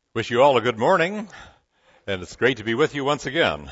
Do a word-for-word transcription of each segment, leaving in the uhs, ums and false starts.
Wish you all a good morning, and it's great to be with you once again.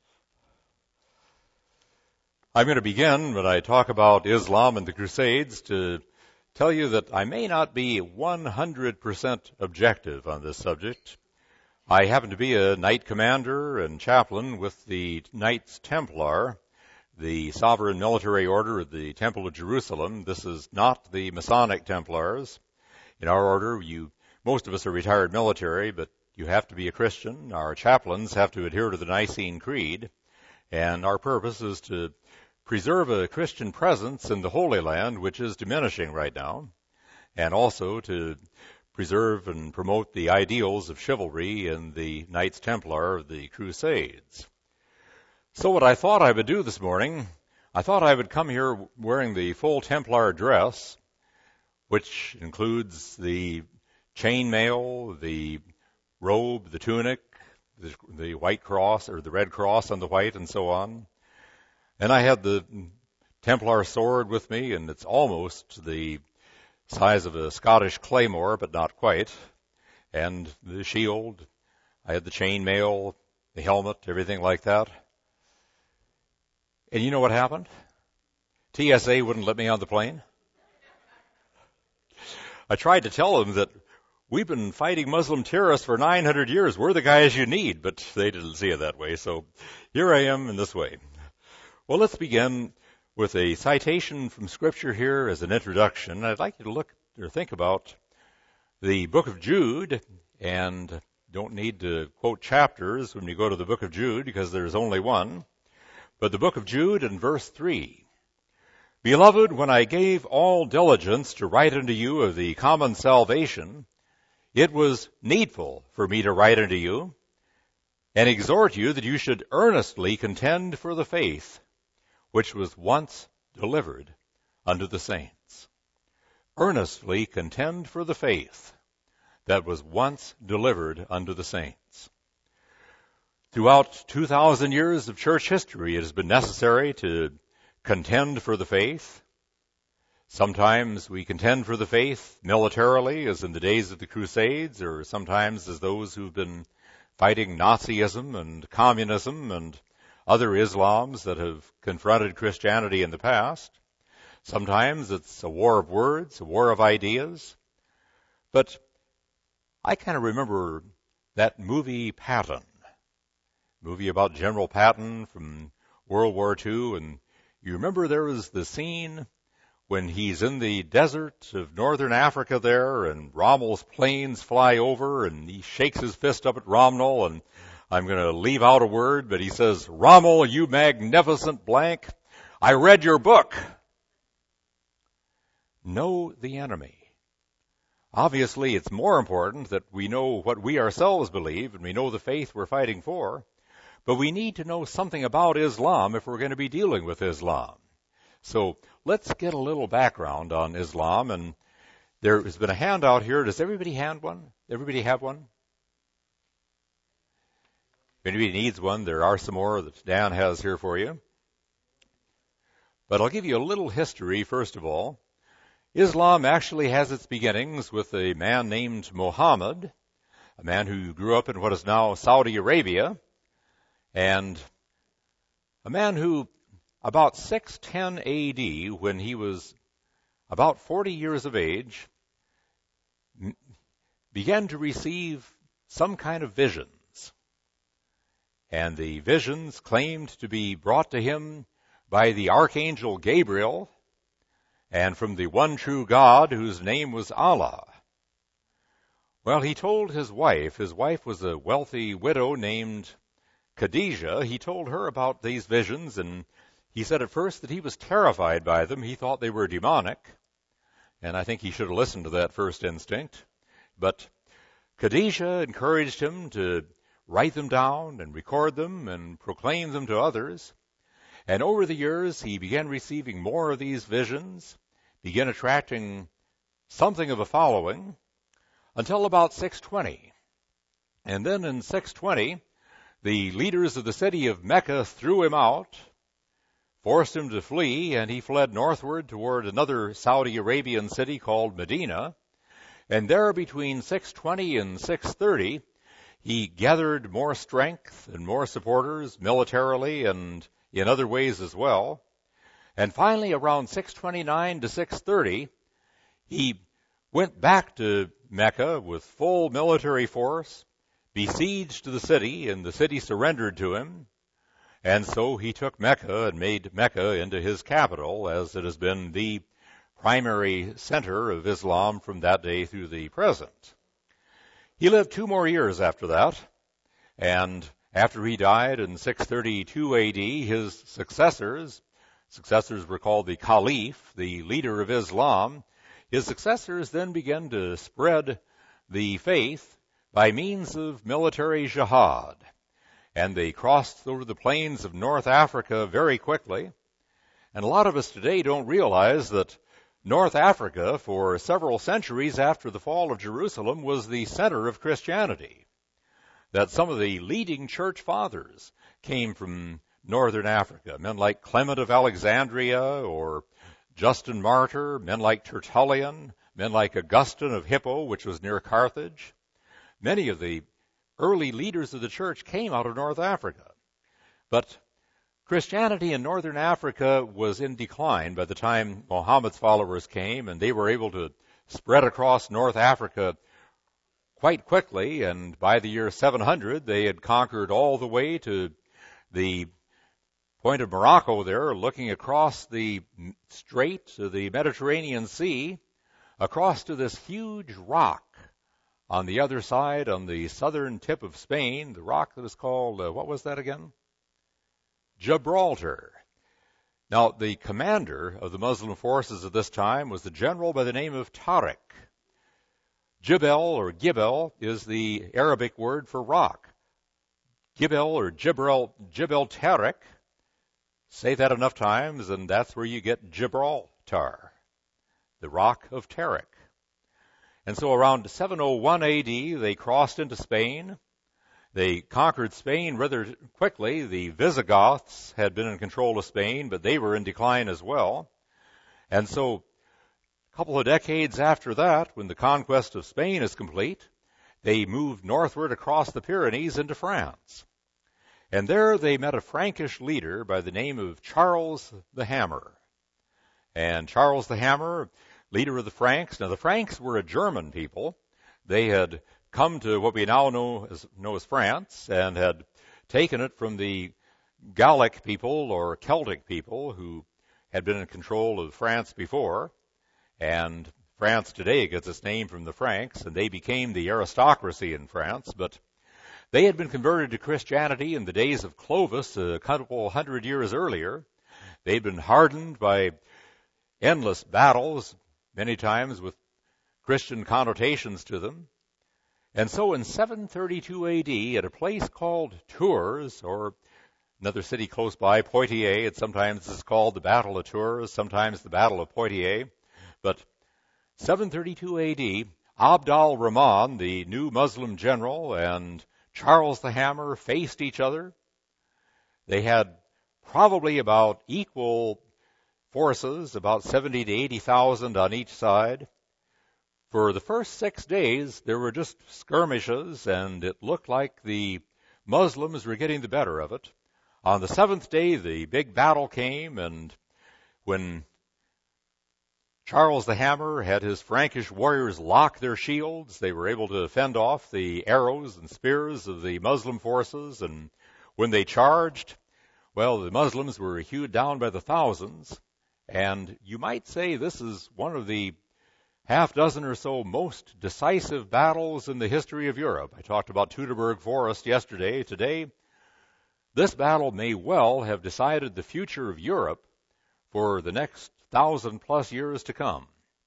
I'm going to begin when I talk about Islam and the Crusades to tell you that I may not be one hundred percent objective on this subject. I happen to be a knight commander and chaplain with the Knights Templar, the sovereign military order of the Temple of Jerusalem. This is not the Masonic Templars. In our order, you most of us are retired military, but you have to be a Christian. Our chaplains have to adhere to the Nicene Creed, and our purpose is to preserve a Christian presence in the Holy Land, which is diminishing right now, and also to preserve and promote the ideals of chivalry in the Knights Templar of the Crusades. So what I thought I would do this morning, I thought I would come here wearing the full Templar dress, which includes the chainmail, the robe, the tunic, the, the white cross, or the red cross on the white, and so on. And I had the Templar sword with me, and it's almost the size of a Scottish claymore, but not quite. And the shield, I had the chainmail, the helmet, everything like that. And you know what happened? T S A wouldn't let me on the plane. I tried to tell them that we've been fighting Muslim terrorists for nine hundred years. We're the guys you need, but they didn't see it that way. So here I am in this way. Well, let's begin with a citation from Scripture here as an introduction. I'd like you to look or think about the book of Jude, and don't need to quote chapters when you go to the book of Jude because there's only one. But the book of Jude in verse three. Beloved, when I gave all diligence to write unto you of the common salvation, it was needful for me to write unto you and exhort you that you should earnestly contend for the faith which was once delivered unto the saints. Earnestly contend for the faith that was once delivered unto the saints. Throughout two thousand years of church history, it has been necessary to contend for the faith. Sometimes we contend for the faith militarily, as in the days of the Crusades, or sometimes as those who've been fighting Nazism and communism and other Islams that have confronted Christianity in the past. Sometimes it's a war of words, a war of ideas. But I kind of remember that movie Patton, movie about General Patton from World War Two, and you remember there was the scene when he's in the desert of northern Africa there, and Rommel's planes fly over, and he shakes his fist up at Rommel, and I'm going to leave out a word, but he says, Rommel, you magnificent blank, I read your book. Know the enemy. Obviously, it's more important that we know what we ourselves believe, and we know the faith we're fighting for. But we need to know something about Islam if we're going to be dealing with Islam. So let's get a little background on Islam. And there has been a handout here. Does everybody hand one? Everybody have one? If anybody needs one, there are some more that Dan has here for you. But I'll give you a little history, first of all. Islam actually has its beginnings with a man named Muhammad, a man who grew up in what is now Saudi Arabia. And a man who, about six ten A D, when he was about forty years of age, m- began to receive some kind of visions. And the visions claimed to be brought to him by the Archangel Gabriel and from the one true God whose name was Allah. Well, he told his wife, his wife was a wealthy widow named Khadijah. He told her about these visions, and he said at first that he was terrified by them. He thought they were demonic, and I think he should have listened to that first instinct. But Khadijah encouraged him to write them down and record them and proclaim them to others. And over the years, he began receiving more of these visions, began attracting something of a following, until about six twenty. And then in six twenty, the leaders of the city of Mecca threw him out, forced him to flee, and he fled northward toward another Saudi Arabian city called Medina. And there between six twenty and six thirty, he gathered more strength and more supporters militarily and in other ways as well. And finally, around six twenty-nine to six thirty, he went back to Mecca with full military force, besieged the city, and the city surrendered to him. And so he took Mecca and made Mecca into his capital, as it has been the primary center of Islam from that day through the present. He lived two more years after that, and after he died in six thirty-two A D, his successors, successors were called the Caliph, the leader of Islam, his successors then began to spread the faith by means of military jihad. And they crossed over the plains of North Africa very quickly. And a lot of us today don't realize that North Africa, for several centuries after the fall of Jerusalem, was the center of Christianity. That some of the leading church fathers came from northern Africa, men like Clement of Alexandria or Justin Martyr, men like Tertullian, men like Augustine of Hippo, which was near Carthage. Many of the early leaders of the church came out of North Africa. But Christianity in northern Africa was in decline by the time Muhammad's followers came, and they were able to spread across North Africa quite quickly, and by the year seven hundred, they had conquered all the way to the point of Morocco there, looking across the strait to the Mediterranean Sea, across to this huge rock on the other side, on the southern tip of Spain, the rock that was called, uh, what was that again? Gibraltar. Now, the commander of the Muslim forces at this time was a general by the name of Tariq. Jibel or Gibel is the Arabic word for rock. Gibel or Gibral, Jibel Tariq, say that enough times, and that's where you get Gibraltar, the rock of Tariq. And so around seven oh one A D, they crossed into Spain. They conquered Spain rather quickly. The Visigoths had been in control of Spain, but they were in decline as well. And so a couple of decades after that, when the conquest of Spain is complete, they moved northward across the Pyrenees into France. And there they met a Frankish leader by the name of Charles the Hammer. And Charles the Hammer, leader of the Franks. Now, the Franks were a German people. They had come to what we now know as, know as France and had taken it from the Gallic people or Celtic people who had been in control of France before. And France today gets its name from the Franks, and they became the aristocracy in France. But they had been converted to Christianity in the days of Clovis a couple hundred years earlier. They'd been hardened by endless battles, many times with Christian connotations to them. And so in seven thirty-two A D, at a place called Tours, or another city close by, Poitiers, it sometimes is called the Battle of Tours, sometimes the Battle of Poitiers, but seven thirty-two A D, Abd al-Rahman, the new Muslim general, and Charles the Hammer faced each other. They had probably about equal forces, about seventy to eighty thousand on each side. For the first six days, there were just skirmishes, and it looked like the Muslims were getting the better of it. On the seventh day, the big battle came, and when Charles the Hammer had his Frankish warriors lock their shields, they were able to fend off the arrows and spears of the Muslim forces, and when they charged, well, the Muslims were hewed down by the thousands, and you might say this is one of the half dozen or so most decisive battles in the history of Europe. I talked about Teutoburg Forest yesterday. Today, this battle may well have decided the future of Europe for the next thousand plus years to come.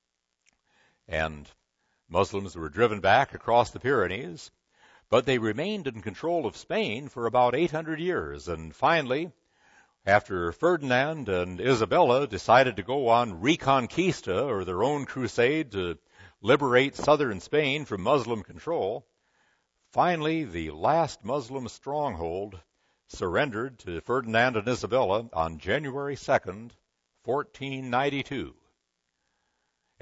And Muslims were driven back across the Pyrenees, but they remained in control of Spain for about eight hundred years. And finally, after Ferdinand and Isabella decided to go on Reconquista, or their own crusade to liberate southern Spain from Muslim control, finally the last Muslim stronghold surrendered to Ferdinand and Isabella on January second, fourteen ninety-two.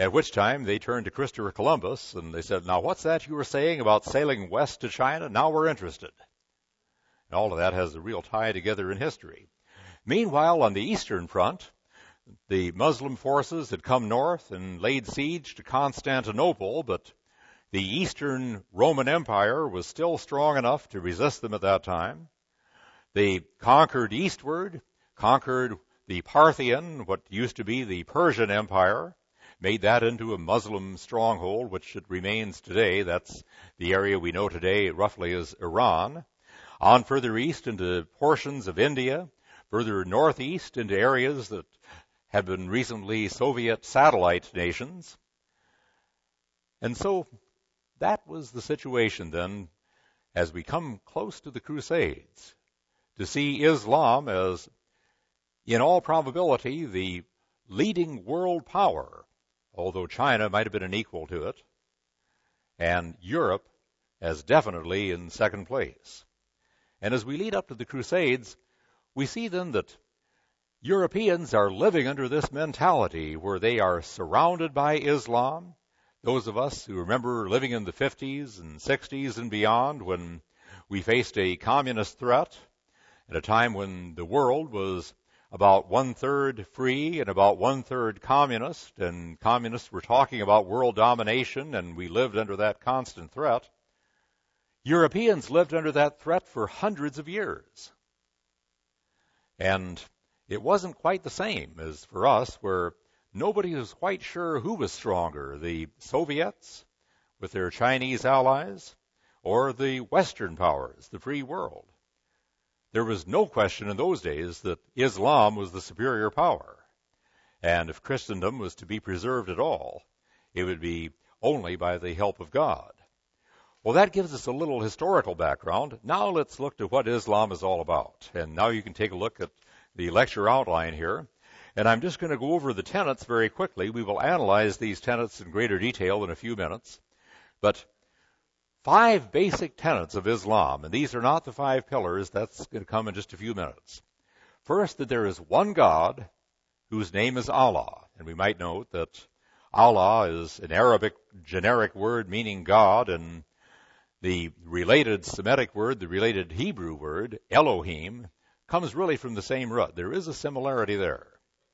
At which time they turned to Christopher Columbus and they said, now what's that you were saying about sailing west to China? Now we're interested. And all of that has a real tie together in history. Meanwhile, on the Eastern Front, the Muslim forces had come north and laid siege to Constantinople, but the Eastern Roman Empire was still strong enough to resist them at that time. They conquered eastward, conquered the Parthian, what used to be the Persian Empire, made that into a Muslim stronghold, which it remains today. That's the area we know today roughly as Iran. On further east into portions of India, further northeast into areas that have been recently Soviet satellite nations. And so that was the situation then as we come close to the Crusades, to see Islam as, in all probability, the leading world power, although China might have been an equal to it, and Europe as definitely in second place. And as we lead up to the Crusades, we see then that Europeans are living under this mentality where they are surrounded by Islam. Those of us who remember living in the fifties and sixties and beyond when we faced a communist threat at a time when the world was about one-third free and about one-third communist, and communists were talking about world domination, and we lived under that constant threat. Europeans lived under that threat for hundreds of years. And it wasn't quite the same as for us, where nobody was quite sure who was stronger, the Soviets with their Chinese allies or the Western powers, the free world. There was no question in those days that Islam was the superior power. And if Christendom was to be preserved at all, it would be only by the help of God. Well, that gives us a little historical background. Now let's look to what Islam is all about. And now you can take a look at the lecture outline here. And I'm just going to go over the tenets very quickly. We will analyze these tenets in greater detail in a few minutes. But five basic tenets of Islam, and these are not the five pillars. That's going to come in just a few minutes. First, that there is one God whose name is Allah. And we might note that Allah is an Arabic generic word meaning God, and the related Semitic word, the related Hebrew word, Elohim, comes really from the same root. There is a similarity there.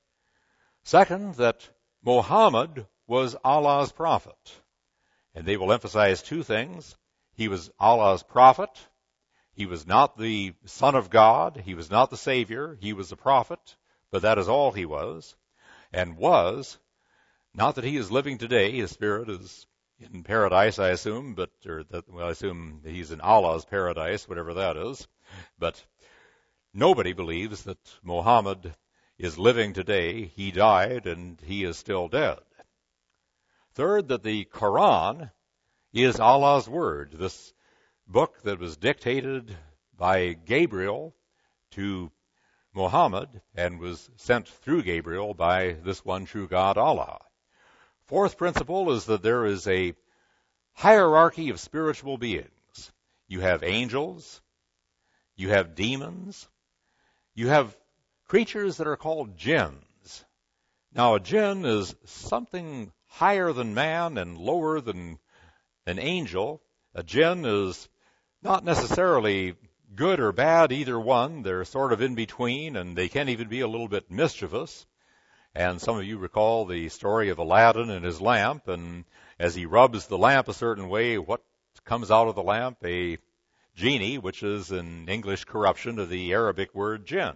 Second, that Muhammad was Allah's prophet. And they will emphasize two things. He was Allah's prophet. He was not the Son of God. He was not the Savior. He was a prophet, but that is all he was. And was, not that he is living today. His spirit is in paradise, I assume, but, or that, well, I assume he's in Allah's paradise, whatever that is. But nobody believes that Muhammad is living today. He died and he is still dead. Third, that the Quran is Allah's word, this book that was dictated by Gabriel to Muhammad and was sent through Gabriel by this one true God, Allah. Fourth principle is that there is a hierarchy of spiritual beings. You have angels, you have demons, you have creatures that are called jinns. Now, a jinn is something higher than man and lower than an angel. A jinn is not necessarily good or bad, either one. They're sort of in between, and they can even be a little bit mischievous. And some of you recall the story of Aladdin and his lamp, and as he rubs the lamp a certain way, what comes out of the lamp? A genie, which is an English corruption of the Arabic word jinn.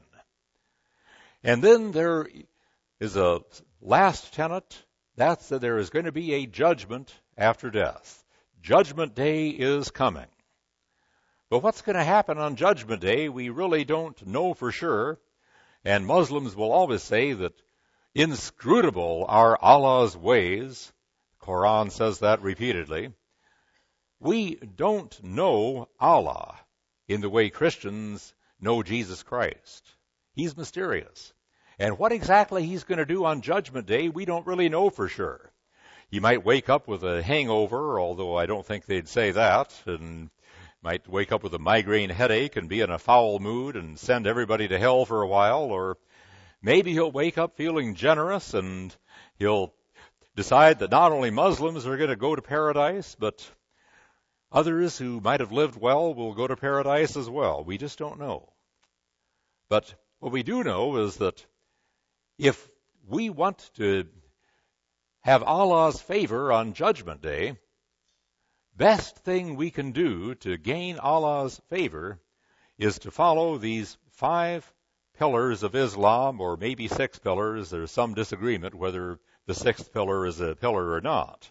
And then there is a last tenet. That's that there is going to be a judgment after death. Judgment Day is coming. But what's going to happen on Judgment Day, we really don't know for sure. And Muslims will always say that inscrutable are Allah's ways. The Quran says that repeatedly. We don't know Allah in the way Christians know Jesus Christ. He's mysterious. And what exactly he's going to do on Judgment Day, we don't really know for sure. He might wake up with a hangover, although I don't think they'd say that, and might wake up with a migraine headache and be in a foul mood and send everybody to hell for a while, or maybe he'll wake up feeling generous and he'll decide that not only Muslims are going to go to paradise, but others who might have lived well will go to paradise as well. We just don't know. But what we do know is that if we want to have Allah's favor on Judgment Day, best thing we can do to gain Allah's favor is to follow these five pillars of Islam, or maybe six pillars. There's some disagreement whether the sixth pillar is a pillar or not.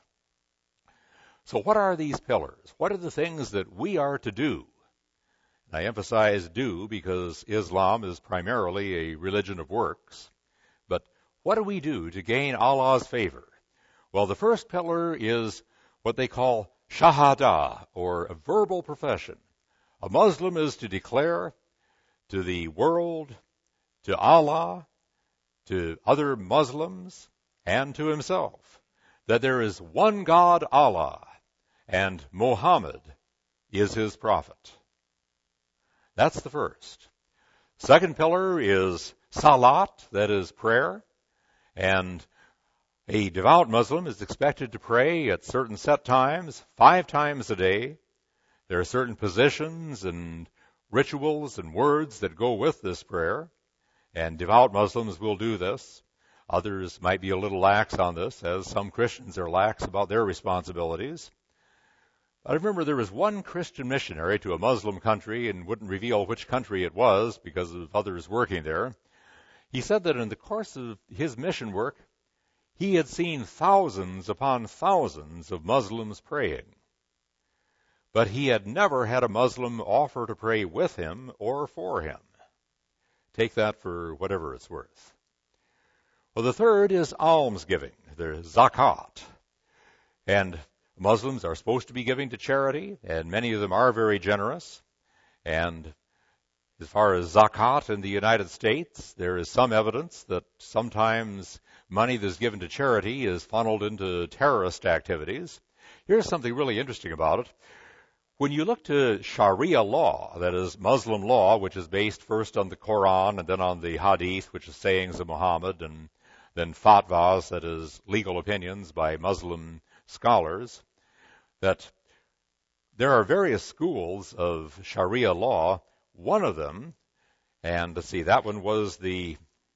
So what are these pillars? What are the things that we are to do? I emphasize do because Islam is primarily a religion of works. But what do we do to gain Allah's favor? Well, the first pillar is what they call shahada, or a verbal profession. A Muslim is to declare to the world, to Allah, to other Muslims, and to himself, that there is one God, Allah, and Muhammad is his prophet. That's the first. Second pillar is salat, that is prayer, and a devout Muslim is expected to pray at certain set times, five times a day. There are certain positions and rituals and words that go with this prayer, and devout Muslims will do this. Others might be a little lax on this, as some Christians are lax about their responsibilities. I remember there was one Christian missionary to a Muslim country, and wouldn't reveal which country it was because of others working there. He said that in the course of his mission work, he had seen thousands upon thousands of Muslims praying. But he had never had a Muslim offer to pray with him or for him. Take that for whatever it's worth. Well, the third is almsgiving, the zakat. And Muslims are supposed to be giving to charity, and many of them are very generous. And as far as zakat in the United States, there is some evidence that sometimes money that's given to charity is funneled into terrorist activities. Here's something really interesting about it. When you look to Sharia law, that is Muslim law, which is based first on the Quran and then on the Hadith, which is sayings of Muhammad, and then fatwas, that is legal opinions by Muslim scholars, that there are various schools of Sharia law. One of them, and let's see, that one was the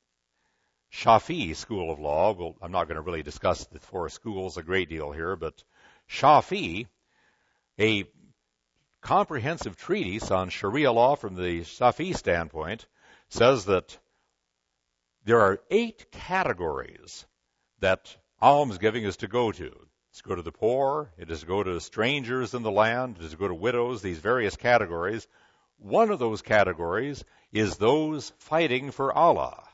Shafi'i school of law. Well, I'm not going to really discuss the four schools a great deal here, but Shafi'i, a comprehensive treatise on Sharia law from the Shafi'i standpoint, says that there are eight categories that almsgiving is to go to. It's to go to the poor, it is to go to strangers in the land, it is to go to widows, these various categories. One of those categories is those fighting for Allah.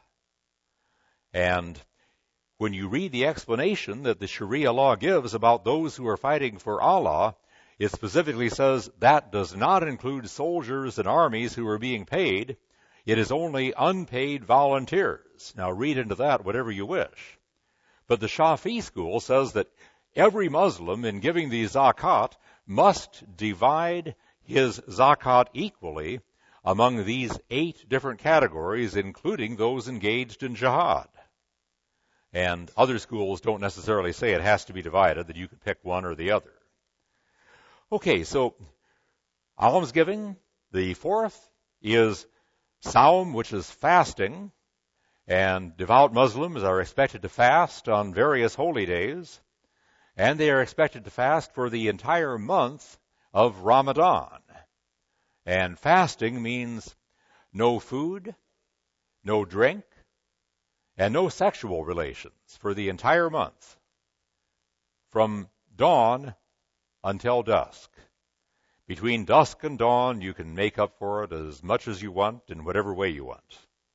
And when you read the explanation that the Sharia law gives about those who are fighting for Allah, it specifically says that does not include soldiers and armies who are being paid. It is only unpaid volunteers. Now read into that whatever you wish. But the Shafi'i school says that every Muslim, in giving the zakat, must divide his zakat equally among these eight different categories, including those engaged in jihad. And other schools don't necessarily say it has to be divided, that you can pick one or the other. Okay, so almsgiving. The fourth is Saum, which is fasting. And devout Muslims are expected to fast on various holy days. And they are expected to fast for the entire month of Ramadan. And fasting means no food, no drink, and no sexual relations for the entire month, from dawn until dusk. Between dusk and dawn, you can make up for it as much as you want in whatever way you want.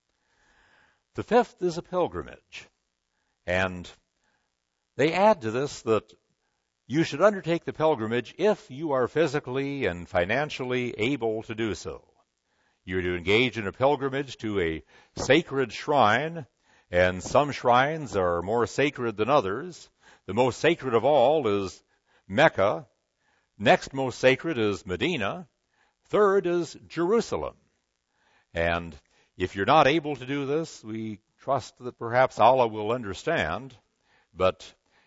The fifth is a pilgrimage. And they add to this that you should undertake the pilgrimage if you are physically and financially able to do so. You're to engage in a pilgrimage to a sacred shrine, and some shrines are more sacred than others. The most sacred of all is Mecca. Next most sacred is Medina. Third is Jerusalem. And if you're not able to do this, we trust that perhaps Allah will understand. But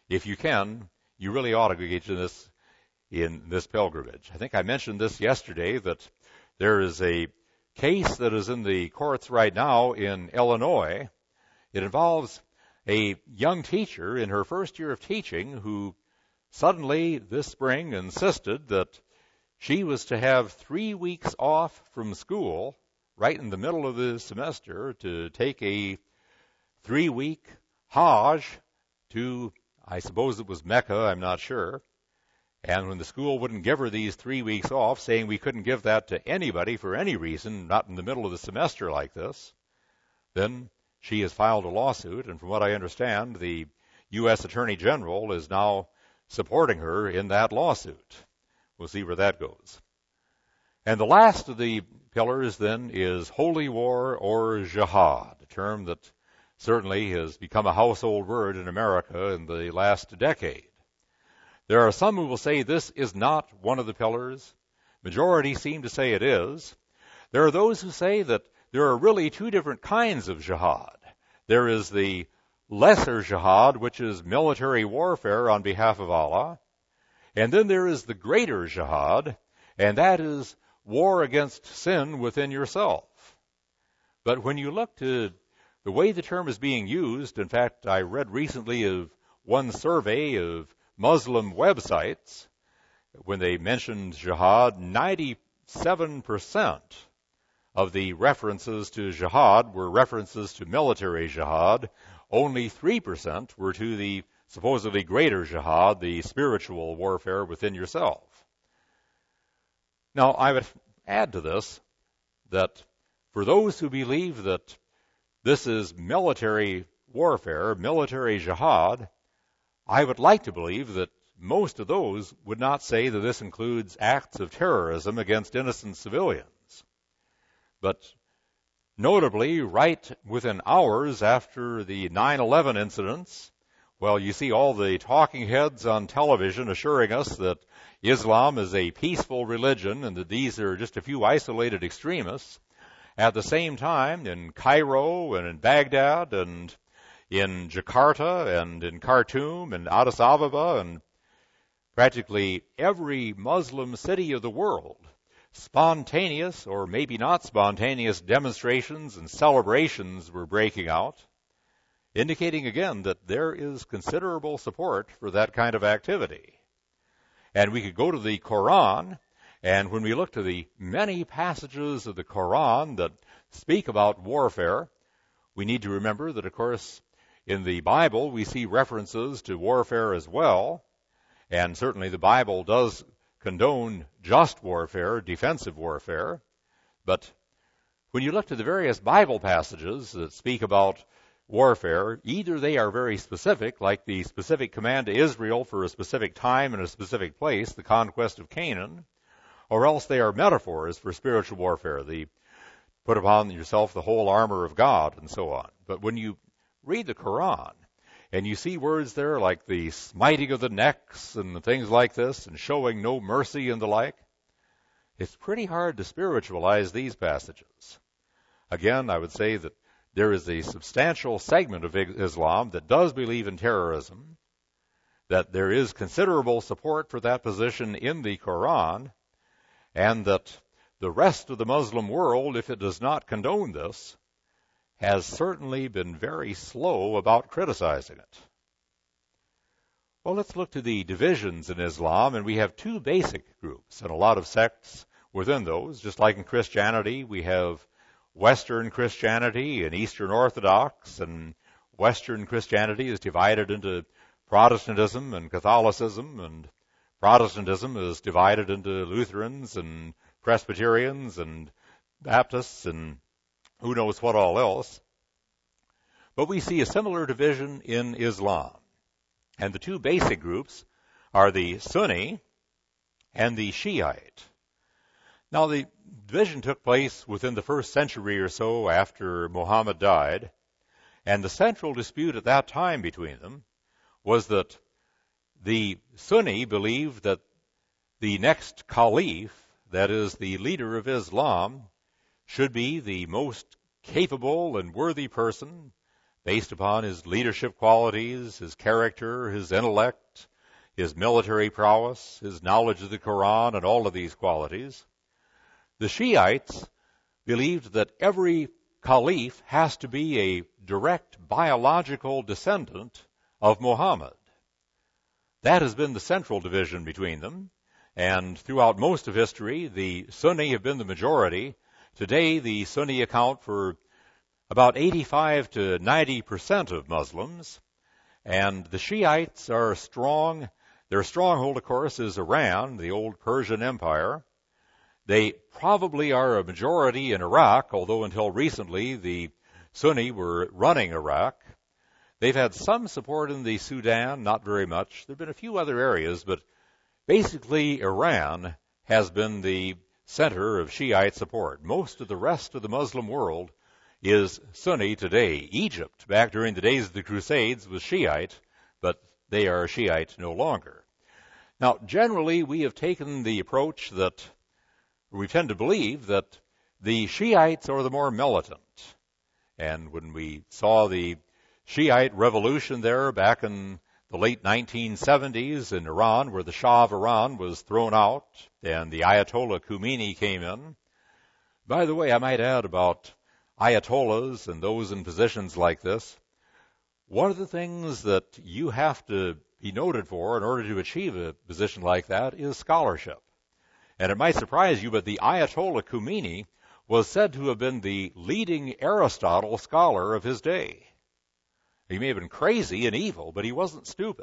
if you can, you really ought to engage in this in this pilgrimage. I think I mentioned this yesterday, that there is a case that is in the courts right now in Illinois. It involves a young teacher in her first year of teaching who suddenly this spring insisted that she was to have three weeks off from school right in the middle of the semester to take a three-week Hajj to, I suppose it was Mecca, I'm not sure. And when the school wouldn't give her these three weeks off, saying we couldn't give that to anybody for any reason, not in the middle of the semester like this, then she has filed a lawsuit. And from what I understand, the U S Attorney General is now supporting her in that lawsuit. We'll see where that goes. And the last of the pillars then is holy war or jihad, a term that certainly has become a household word in America in the last decade. There are some who will say this is not one of the pillars. Majority seem to say it is. There are those who say that there are really two different kinds of jihad. There is the lesser jihad, which is military warfare on behalf of Allah. And then there is the greater jihad, and that is war against sin within yourself. But when you look to the way the term is being used, in fact, I read recently of one survey of Muslim websites, when they mentioned jihad, ninety-seven percent of the references to jihad were references to military jihad. Only three percent were to the supposedly greater jihad, the spiritual warfare within yourself. Now, I would add to this that for those who believe that this is military warfare, military jihad, I would like to believe that most of those would not say that this includes acts of terrorism against innocent civilians. But notably, right within hours after the nine eleven incidents, well, you see all the talking heads on television assuring us that Islam is a peaceful religion and that these are just a few isolated extremists. At the same time, in Cairo and in Baghdad and in Jakarta and in Khartoum and Addis Ababa and practically every Muslim city of the world, spontaneous or maybe not spontaneous demonstrations and celebrations were breaking out, indicating again that there is considerable support for that kind of activity. And we could go to the Quran, and when we look to the many passages of the Quran that speak about warfare, we need to remember that, of course, in the Bible, we see references to warfare as well, and certainly the Bible does condone just warfare, defensive warfare, but when you look to the various Bible passages that speak about warfare, either they are very specific, like the specific command to Israel for a specific time and a specific place, the conquest of Canaan, or else they are metaphors for spiritual warfare, the put upon yourself the whole armor of God, and so on. But when you read the Quran, and you see words there like the smiting of the necks and things like this, and showing no mercy and the like, it's pretty hard to spiritualize these passages. Again, I would say that there is a substantial segment of Islam that does believe in terrorism, that there is considerable support for that position in the Quran, and that the rest of the Muslim world, if it does not condone this, has certainly been very slow about criticizing it. Well, let's look to the divisions in Islam, and we have two basic groups and a lot of sects within those. Just like in Christianity, we have Western Christianity and Eastern Orthodox, and Western Christianity is divided into Protestantism and Catholicism, and Protestantism is divided into Lutherans and Presbyterians and Baptists and who knows what all else. But we see a similar division in Islam. And the two basic groups are the Sunni and the Shiite. Now, the division took place within the first century or so after Muhammad died, and the central dispute at that time between them was that the Sunni believed that the next caliph, that is, the leader of Islam, should be the most capable and worthy person based upon his leadership qualities, his character, his intellect, his military prowess, his knowledge of the Quran, and all of these qualities. The Shiites believed that every caliph has to be a direct biological descendant of Muhammad. That has been the central division between them, and throughout most of history, the Sunni have been the majority. Today, the Sunni account for about eighty-five to ninety percent of Muslims, and the Shiites are strong. Their stronghold, of course, is Iran, the old Persian Empire. They probably are a majority in Iraq, although until recently the Sunni were running Iraq. They've had some support in the Sudan, not very much. There have been a few other areas, but basically Iran has been the center of Shiite support. Most of the rest of the Muslim world is Sunni today. Egypt, back during the days of the Crusades, was Shiite, but they are Shiite no longer. Now, generally, we have taken the approach that we tend to believe that the Shiites are the more militant. And when we saw the Shiite revolution there back in the late nineteen seventies in Iran, where the Shah of Iran was thrown out and the Ayatollah Khomeini came in. By the way, I might add about Ayatollahs and those in positions like this. One of the things that you have to be noted for in order to achieve a position like that is scholarship. And it might surprise you, but the Ayatollah Khomeini was said to have been the leading Aristotle scholar of his day. He may have been crazy and evil, but he wasn't stupid.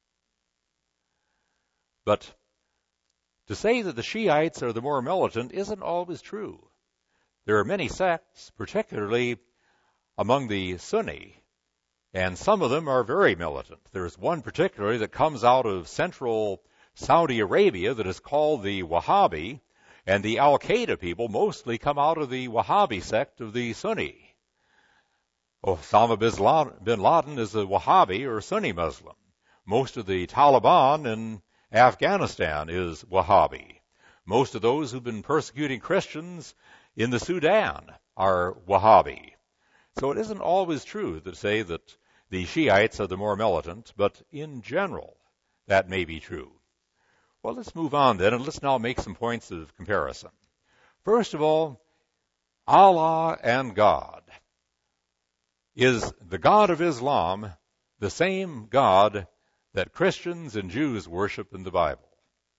But to say that the Shiites are the more militant isn't always true. There are many sects, particularly among the Sunni, and some of them are very militant. There's one particularly that comes out of central Saudi Arabia that is called the Wahhabi, and the Al-Qaeda people mostly come out of the Wahhabi sect of the Sunni. Osama bin Laden is a Wahhabi or Sunni Muslim. Most of the Taliban in Afghanistan is Wahhabi. Most of those who've been persecuting Christians in the Sudan are Wahhabi. So it isn't always true to say that the Shiites are the more militant, but in general, that may be true. Well, let's move on then, and let's now make some points of comparison. First of all, Allah and God. Is the God of Islam the same God that Christians and Jews worship in the Bible?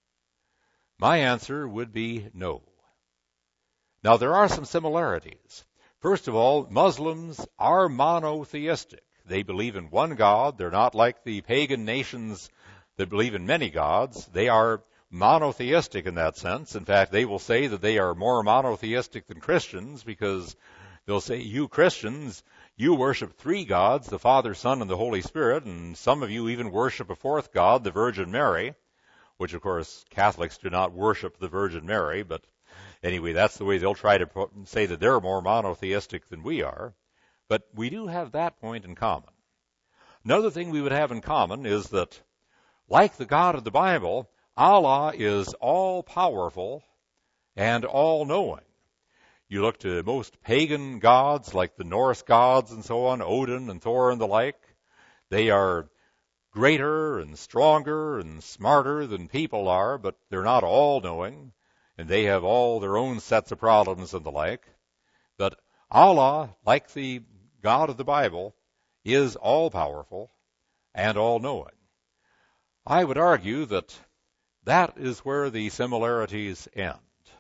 My answer would be no. Now, there are some similarities. First of all, Muslims are monotheistic. They believe in one God. They're not like the pagan nations that believe in many gods. They are monotheistic in that sense. In fact, they will say that they are more monotheistic than Christians because they'll say, you Christians, you worship three gods, the Father, Son, and the Holy Spirit, and some of you even worship a fourth God, the Virgin Mary, which, of course, Catholics do not worship the Virgin Mary, but anyway, that's the way they'll try to say that they're more monotheistic than we are. But we do have that point in common. Another thing we would have in common is that, like the God of the Bible, Allah is all-powerful and all-knowing. You look to most pagan gods, like the Norse gods and so on, Odin and Thor and the like. They are greater and stronger and smarter than people are, but they're not all-knowing, and they have all their own sets of problems and the like. But Allah, like the God of the Bible, is all-powerful and all-knowing. I would argue that that is where the similarities end.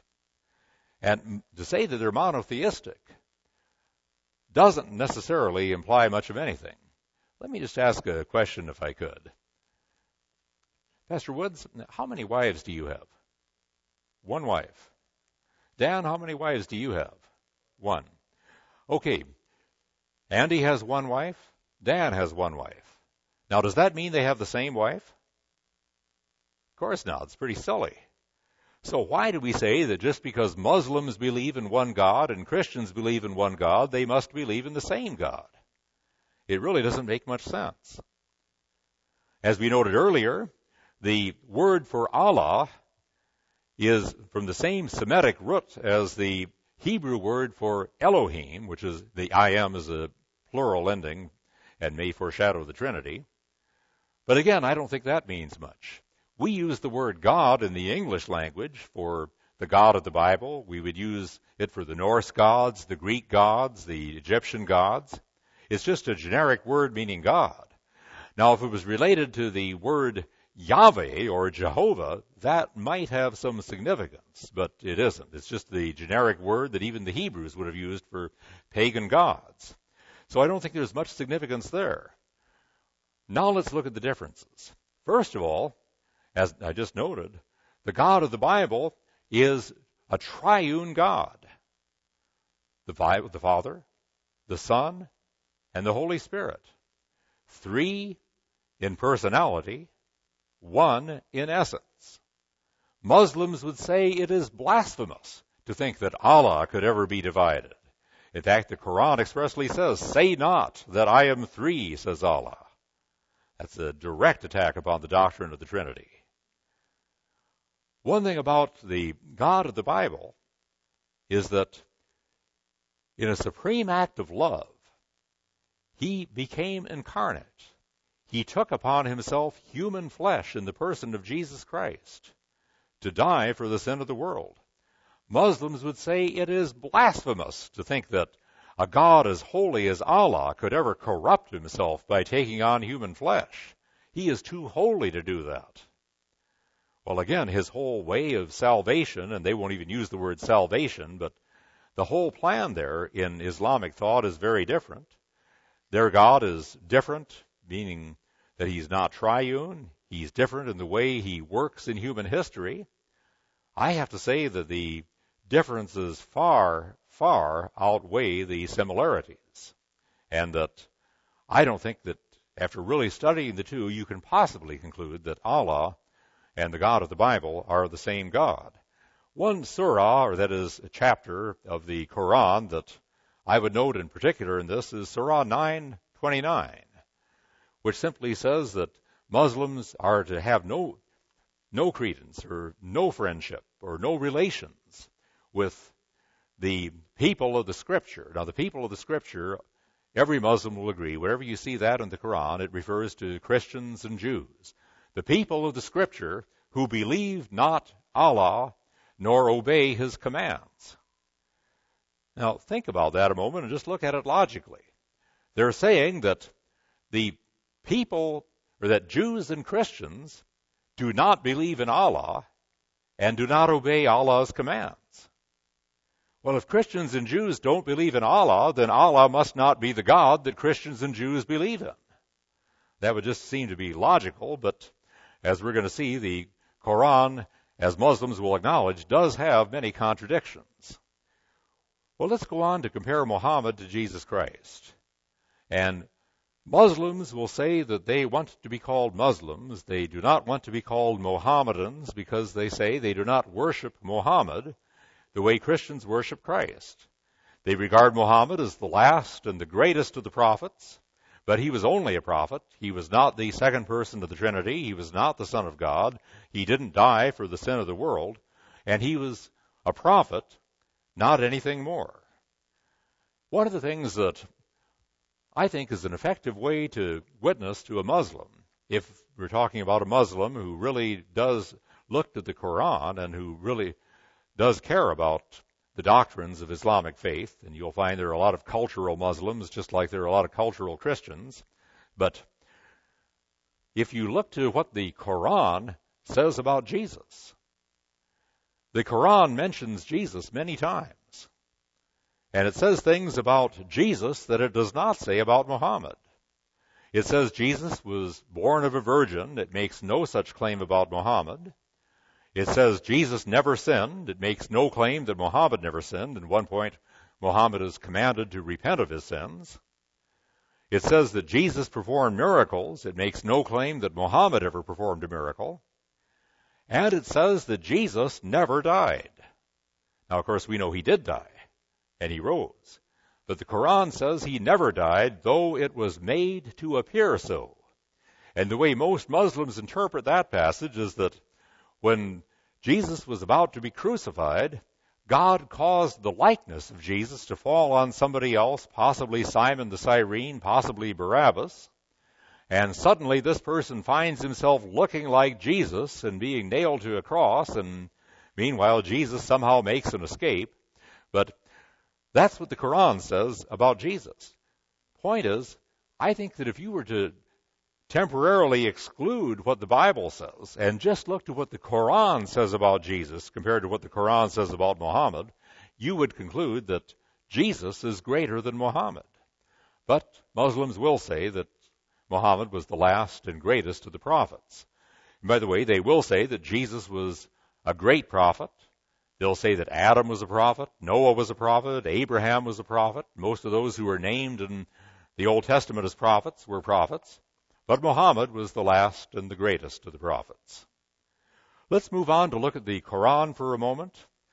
And to say that they're monotheistic doesn't necessarily imply much of anything. Let me just ask a question if I could. Pastor Woods, how many wives do you have? One wife. Dan, how many wives do you have? One. Okay. Andy has one wife. Dan has one wife. Now, does that mean they have the same wife? Of course not. It's pretty silly. So why do we say that just because Muslims believe in one God and Christians believe in one God, they must believe in the same God? It really doesn't make much sense. As we noted earlier, the word for Allah is from the same Semitic root as the Hebrew word for Elohim, which is the I am is a plural ending, and may foreshadow the Trinity. But again, I don't think that means much. We use the word God in the English language for the God of the Bible. We would use it for the Norse gods, the Greek gods, the Egyptian gods. It's just a generic word meaning God. Now, if it was related to the word Yahweh or Jehovah, that might have some significance, but it isn't. It's just the generic word that even the Hebrews would have used for pagan gods. So I don't think there's much significance there. Now let's look at the differences. First of all, as I just noted, the God of the Bible is a triune God. The Bible, the Father, the Son, and the Holy Spirit. Three in personality, one in essence. Muslims would say it is blasphemous to think that Allah could ever be divided. In fact, the Quran expressly says, "Say not that I am three," says Allah. That's a direct attack upon the doctrine of the Trinity. One thing about the God of the Bible is that in a supreme act of love, he became incarnate. He took upon himself human flesh in the person of Jesus Christ to die for the sin of the world. Muslims would say it is blasphemous to think that a God as holy as Allah could ever corrupt himself by taking on human flesh. He is too holy to do that. Well, again, his whole way of salvation, and they won't even use the word salvation, but the whole plan there in Islamic thought is very different. Their God is different, meaning that he's not triune. He's different in the way he works in human history. I have to say that the differences far, far outweigh the similarities. And that I don't think that after really studying the two, you can possibly conclude that Allah and the God of the Bible are the same God. One surah, or that is a chapter of the Quran that I would note in particular in this is Surah nine twenty-nine, which simply says that Muslims are to have no, no credence or no friendship or no relations with the people of the Scripture. Now, the people of the Scripture, every Muslim will agree, wherever you see that in the Quran, it refers to Christians and Jews. The people of the Scripture who believe not Allah nor obey his commands. Now, think about that a moment and just look at it logically. They're saying that the people, or that Jews and Christians do not believe in Allah and do not obey Allah's commands. Well, if Christians and Jews don't believe in Allah, then Allah must not be the God that Christians and Jews believe in. That would just seem to be logical, but as we're going to see, the Quran, as Muslims will acknowledge, does have many contradictions. Well, let's go on to compare Muhammad to Jesus Christ. And Muslims will say that they want to be called Muslims. They do not want to be called Mohammedans because they say they do not worship Muhammad the way Christians worship Christ. They regard Muhammad as the last and the greatest of the prophets, but he was only a prophet. He was not the second person of the Trinity. He was not the Son of God. He didn't die for the sin of the world, and he was a prophet, not anything more. One of the things that I think is an effective way to witness to a Muslim, if we're talking about a Muslim who really does look to the Quran and who really does care about the doctrines of Islamic faith, and you'll find there are a lot of cultural Muslims, just like there are a lot of cultural Christians. But if you look to what the Quran says about Jesus, the Quran mentions Jesus many times. And it says things about Jesus that it does not say about Muhammad. It says Jesus was born of a virgin. It makes no such claim about Muhammad. It says Jesus never sinned. It makes no claim that Muhammad never sinned. At one point, Muhammad is commanded to repent of his sins. It says that Jesus performed miracles. It makes no claim that Muhammad ever performed a miracle. And it says that Jesus never died. Now, of course, we know he did die, and he rose. But the Quran says he never died, though it was made to appear so. And the way most Muslims interpret that passage is that when Jesus was about to be crucified, God caused the likeness of Jesus to fall on somebody else, possibly Simon the Cyrene, possibly Barabbas, and suddenly this person finds himself looking like Jesus and being nailed to a cross, and meanwhile Jesus somehow makes an escape. But that's what the Quran says about Jesus. Point is, I think that if you were to temporarily exclude what the Bible says and just look to what the Quran says about Jesus compared to what the Quran says about Muhammad, you would conclude that Jesus is greater than Muhammad. But Muslims will say that Muhammad was the last and greatest of the prophets. And by the way, they will say that Jesus was a great prophet. They'll say that Adam was a prophet, Noah was a prophet, Abraham was a prophet. Most of those who were named in the Old Testament as prophets were prophets. But Muhammad was the last and the greatest of the prophets. Let's move on to look at the Quran for a moment.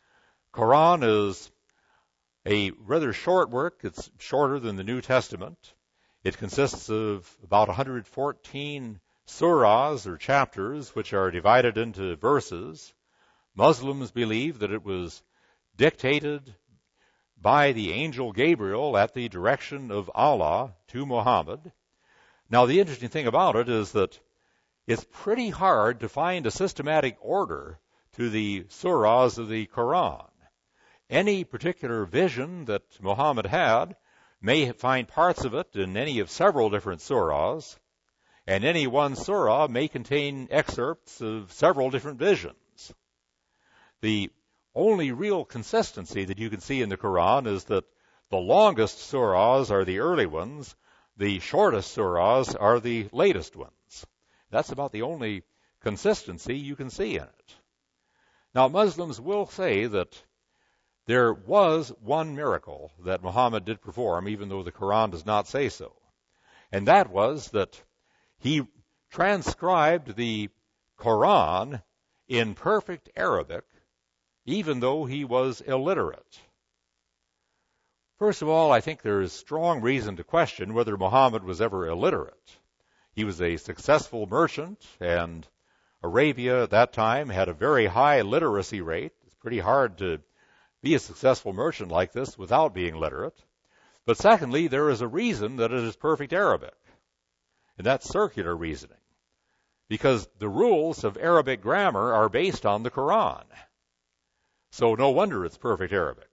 Quran is a rather short work. It's shorter than the New Testament. It consists of about one hundred fourteen surahs or chapters, which are divided into verses. Muslims believe that it was dictated by the angel Gabriel at the direction of Allah to Muhammad. Now, the interesting thing about it is that it's pretty hard to find a systematic order to the surahs of the Quran. Any particular vision that Muhammad had may find parts of it in any of several different surahs, and any one surah may contain excerpts of several different visions. The only real consistency that you can see in the Quran is that the longest surahs are the early ones, the shortest surahs are the latest ones. That's about the only consistency you can see in it. Now, Muslims will say that there was one miracle that Muhammad did perform, even though the Quran does not say so. And that was that he transcribed the Quran in perfect Arabic, even though he was illiterate. First of all, I think there is strong reason to question whether Muhammad was ever illiterate. He was a successful merchant, and Arabia at that time had a very high literacy rate. It's pretty hard to be a successful merchant like this without being literate. But secondly, there is a reason that it is perfect Arabic, and that's circular reasoning, because the rules of Arabic grammar are based on the Quran. So no wonder it's perfect Arabic.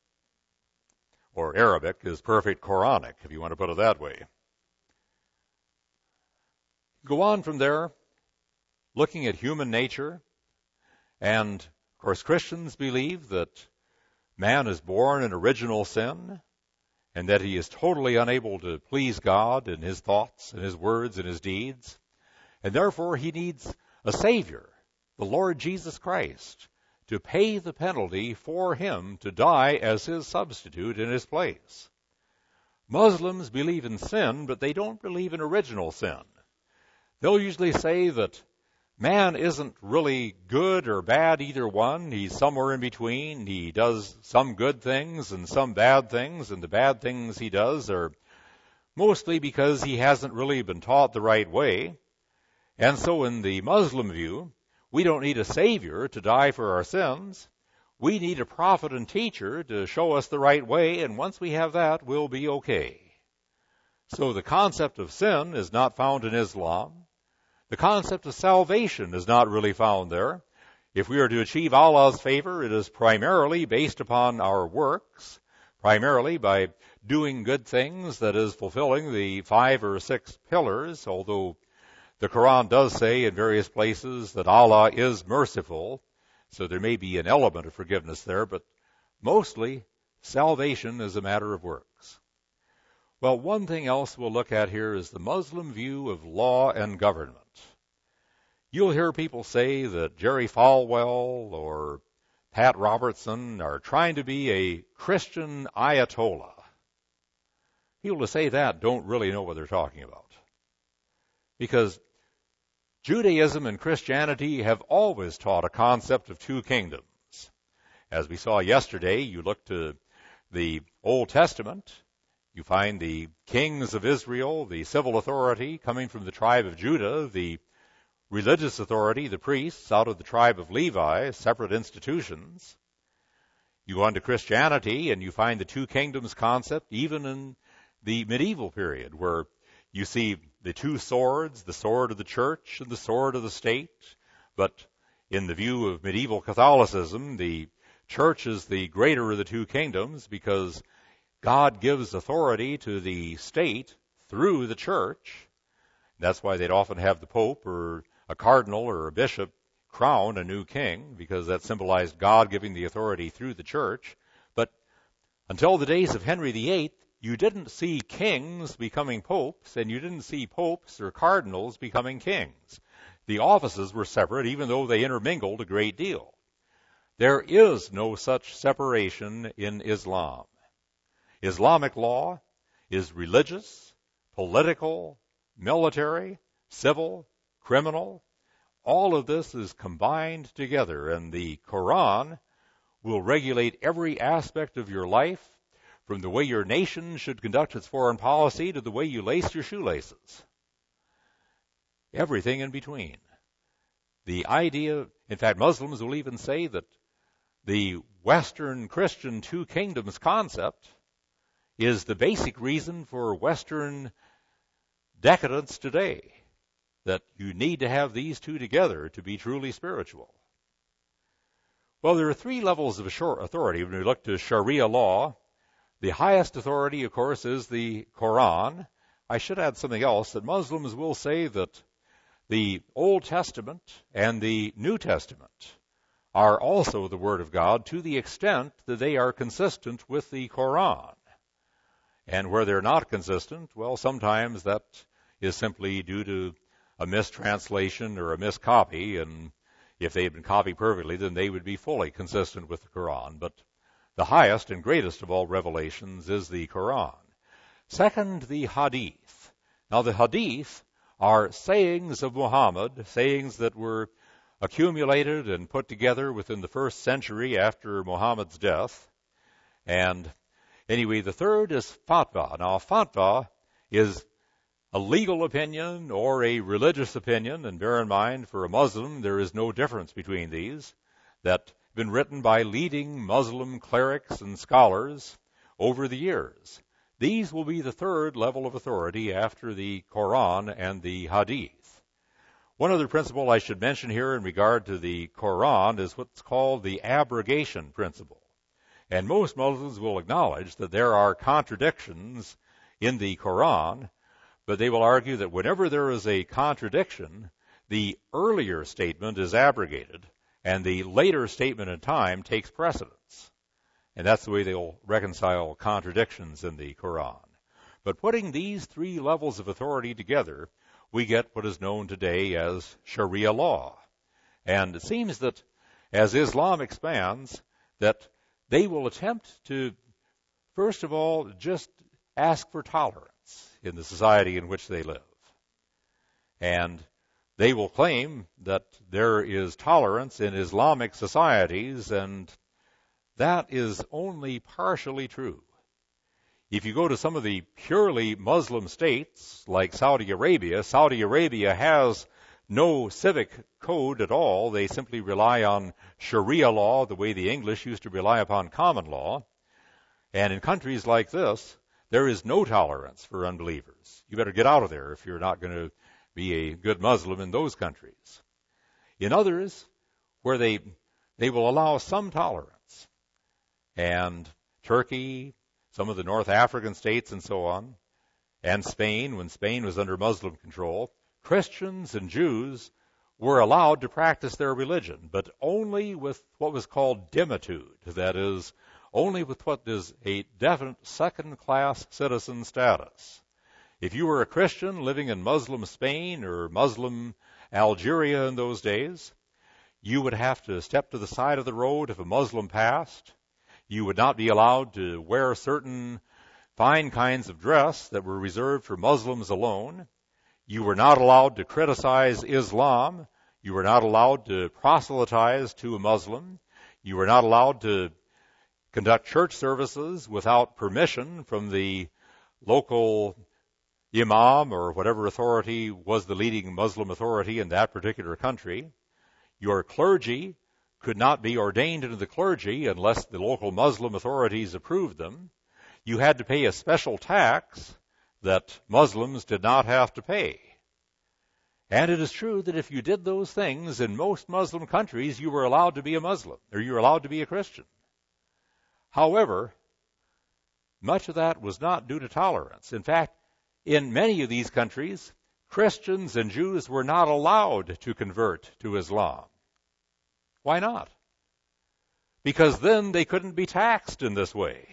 Or Arabic is perfect Quranic, if you want to put it that way. Go on from there, looking at human nature. And, of course, Christians believe that man is born in original sin and that he is totally unable to please God in his thoughts and his words and his deeds. And therefore he needs a Savior, the Lord Jesus Christ, to pay the penalty for him to die as his substitute in his place. Muslims believe in sin, but they don't believe in original sin. They'll usually say that man isn't really good or bad, either one. He's somewhere in between. He does some good things and some bad things, and the bad things he does are mostly because he hasn't really been taught the right way. And so in the Muslim view, we don't need a Savior to die for our sins. We need a prophet and teacher to show us the right way, and once we have that, we'll be okay. So the concept of sin is not found in Islam. The concept of salvation is not really found there. If we are to achieve Allah's favor, it is primarily based upon our works, primarily by doing good things, that is, fulfilling the five or six pillars, although the Quran does say in various places that Allah is merciful, so there may be an element of forgiveness there, but mostly salvation is a matter of works. Well, one thing else we'll look at here is the Muslim view of law and government. You'll hear people say that Jerry Falwell or Pat Robertson are trying to be a Christian Ayatollah. People who say that don't really know what they're talking about, because Judaism and Christianity have always taught a concept of two kingdoms. As we saw yesterday, you look to the Old Testament, you find the kings of Israel, the civil authority coming from the tribe of Judah, the religious authority, the priests, out of the tribe of Levi, separate institutions. You go on to Christianity and you find the two kingdoms concept even in the medieval period, where you see the two swords, the sword of the church and the sword of the state. But in the view of medieval Catholicism, the church is the greater of the two kingdoms because God gives authority to the state through the church. That's why they'd often have the Pope or a cardinal or a bishop crown a new king, because that symbolized God giving the authority through the church. But until the days of Henry the Eighth, you didn't see kings becoming popes, and you didn't see popes or cardinals becoming kings. The offices were separate, even though they intermingled a great deal. There is no such separation in Islam. Islamic law is religious, political, military, civil, criminal. All of this is combined together, and the Quran will regulate every aspect of your life, from the way your nation should conduct its foreign policy to the way you lace your shoelaces. Everything in between. The idea, in fact, Muslims will even say that the Western Christian two kingdoms concept is the basic reason for Western decadence today, that you need to have these two together to be truly spiritual. Well, there are three levels of authority when we look to Sharia law. The highest authority, of course, is the Quran. I should add something else, that Muslims will say that the Old Testament and the New Testament are also the Word of God to the extent that they are consistent with the Quran. And where they're not consistent, well, sometimes that is simply due to a mistranslation or a miscopy, and if they had been copied perfectly, then they would be fully consistent with the Quran. But the highest and greatest of all revelations is the Quran. Second, the Hadith. Now, the Hadith are sayings of Muhammad, sayings that were accumulated and put together within the first century after Muhammad's death. And anyway, the third is fatwa. Now, fatwa is a legal opinion or a religious opinion, and bear in mind, for a Muslim, there is no difference between these, that have been written by leading Muslim clerics and scholars over the years. These will be the third level of authority after the Quran and the Hadith. One other principle I should mention here in regard to the Quran is what's called the abrogation principle. And most Muslims will acknowledge that there are contradictions in the Quran, but they will argue that whenever there is a contradiction, the earlier statement is abrogated, and the later statement in time takes precedence. And that's the way they'll reconcile contradictions in the Quran. But putting these three levels of authority together, we get what is known today as Sharia law. And it seems that as Islam expands, that they will attempt to, first of all, just ask for tolerance in the society in which they live. And they will claim that there is tolerance in Islamic societies, and that is only partially true. If you go to some of the purely Muslim states, like Saudi Arabia, Saudi Arabia has no civic code at all. They simply rely on Sharia law, the way the English used to rely upon common law. And in countries like this, there is no tolerance for unbelievers. You better get out of there if you're not going to be a good Muslim in those countries. In others, where they they will allow some tolerance, and Turkey, some of the North African states and so on, and Spain, when Spain was under Muslim control, Christians and Jews were allowed to practice their religion, but only with what was called dimitude, that is, only with what is a definite second-class citizen status. If you were a Christian living in Muslim Spain or Muslim Algeria in those days, you would have to step to the side of the road if a Muslim passed. You would not be allowed to wear certain fine kinds of dress that were reserved for Muslims alone. You were not allowed to criticize Islam. You were not allowed to proselytize to a Muslim. You were not allowed to conduct church services without permission from the local imam or whatever authority was the leading Muslim authority in that particular country. Your clergy could not be ordained into the clergy unless the local Muslim authorities approved them. You had to pay a special tax that Muslims did not have to pay. And it is true that if you did those things in most Muslim countries, you were allowed to be a Muslim, or you were allowed to be a Christian. However, much of that was not due to tolerance. In fact, in many of these countries, Christians and Jews were not allowed to convert to Islam. Why not? Because then they couldn't be taxed in this way.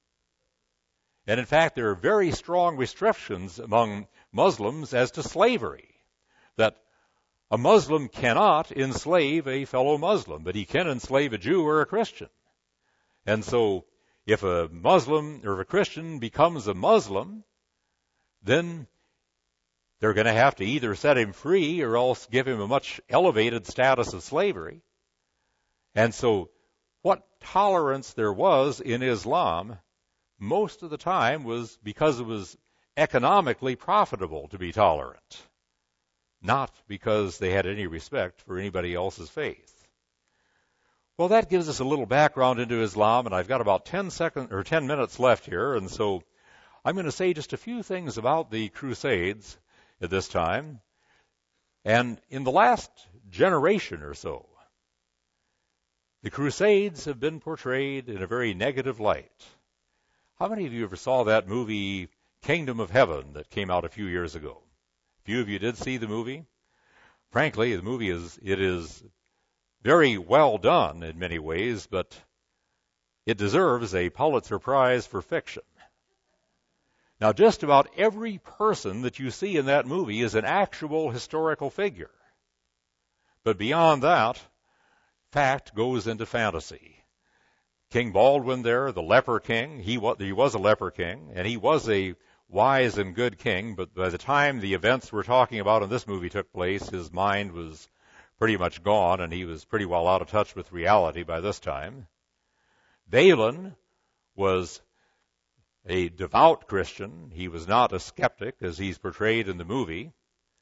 And in fact, there are very strong restrictions among Muslims as to slavery, that a Muslim cannot enslave a fellow Muslim, but he can enslave a Jew or a Christian. And so if a Muslim or a Christian becomes a Muslim, then they're going to have to either set him free or else give him a much elevated status of slavery. And so what tolerance there was in Islam most of the time was because it was economically profitable to be tolerant, not because they had any respect for anybody else's faith. Well, that gives us a little background into Islam, and I've got about ten seconds or ten minutes left here, and so I'm going to say just a few things about the Crusades at this time. And in the last generation or so, the Crusades have been portrayed in a very negative light. How many of you ever saw that movie Kingdom of Heaven that came out a few years ago? A few of you did see the movie. Frankly, the movie is, it is very well done in many ways, but it deserves a Pulitzer Prize for fiction. Now, just about every person that you see in that movie is an actual historical figure. But beyond that, fact goes into fantasy. King Baldwin there, the leper king, he was, he was a leper king, and he was a wise and good king, but by the time the events we're talking about in this movie took place, his mind was pretty much gone, and he was pretty well out of touch with reality by this time. Balin was a devout Christian. He was not a skeptic, as he's portrayed in the movie.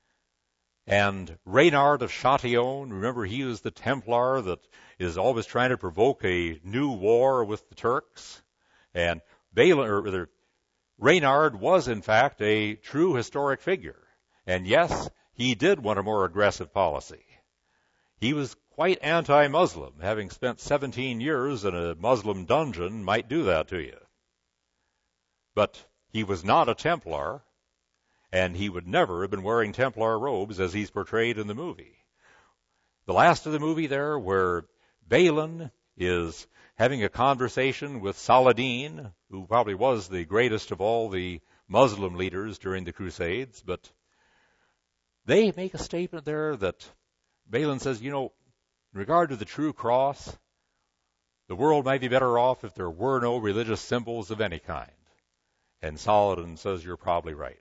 And Reynard of Chatillon, remember, he was the Templar that is always trying to provoke a new war with the Turks. And Balin, or rather, Reynard was, in fact, a true historic figure. And yes, he did want a more aggressive policy. He was quite anti-Muslim. Having spent seventeen years in a Muslim dungeon might do that to you. But he was not a Templar, and he would never have been wearing Templar robes as he's portrayed in the movie. The last of the movie there, where Balin is having a conversation with Saladin, who probably was the greatest of all the Muslim leaders during the Crusades, but they make a statement there that Balin says, you know, in regard to the true cross, the world might be better off if there were no religious symbols of any kind. And Saladin says, you're probably right.